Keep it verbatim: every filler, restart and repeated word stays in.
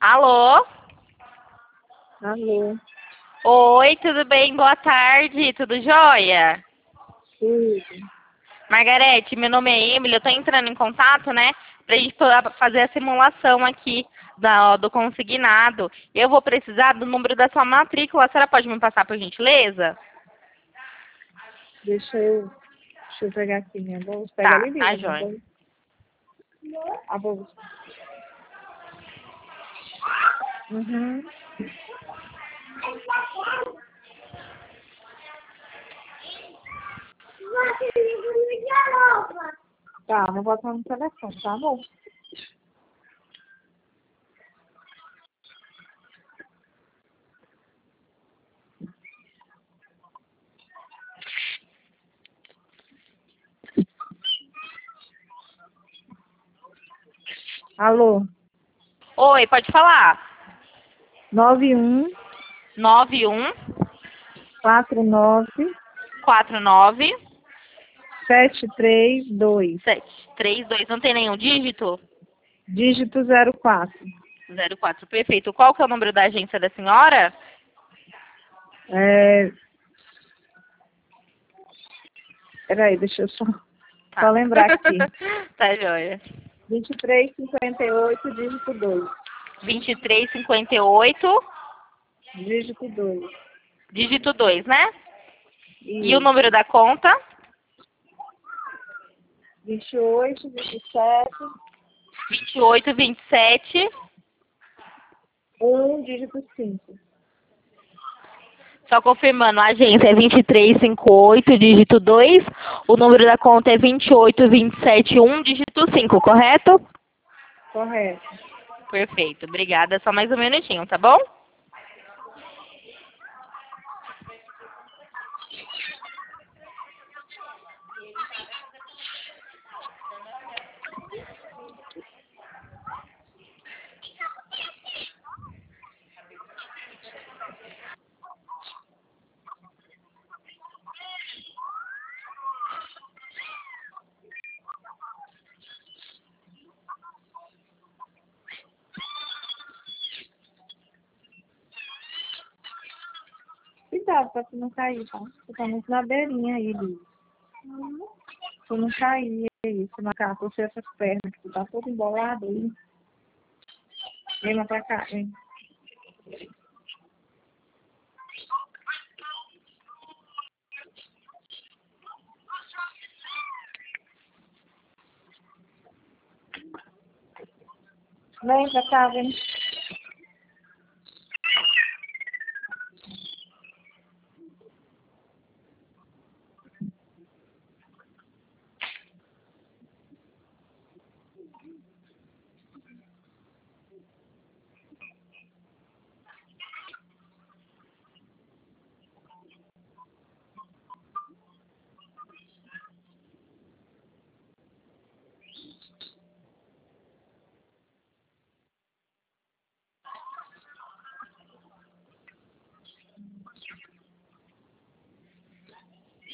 Alô? Alô, Oi, tudo bem? Boa tarde, tudo jóia? tudo. Margarete, meu nome é Emily, eu tô entrando em contato, né, pra gente fa- fazer a simulação aqui da, do consignado. Eu vou precisar do número da sua matrícula, a senhora pode me passar, por gentileza? Deixa eu, deixa eu pegar aqui minha bolsa. Pega Tá, ali tá mesmo, minha jóia. bolsa. A bolsa. Uhum. Tá, vou botar no telefone, tá bom? Alô, Oi, pode falar? nove um nove um quatro nove quatro nove sete três dois, sete três dois. Não tem nenhum dígito? dígito zero quatro. Zero quatro, perfeito. Qual que é o número da agência da senhora? É... Peraí, deixa eu só, Tá. só lembrar aqui. Tá jóia. vinte e três cinquenta e oito, dígito dois. vinte e três cinquenta e oito, Dígito dois. dígito dois, né? E o Isso. número da conta? vinte e oito, vinte e sete, vinte e oito, vinte e sete. um, dígito cinco. Só confirmando, a agência é vinte e três cinquenta e oito, dígito dois. O número da conta é vinte e oito, vinte e sete, um, dígito cinco, correto? Correto. Perfeito, obrigada. Só mais um minutinho, tá bom? Cuidado pra tu não cair, tá? Tu tá muito na beirinha aí, Liz. Tu não cair aí, se marcar você essas pernas, que tu tá todo embolado aí. Vem lá pra cá, vem. Vem pra cá, vem.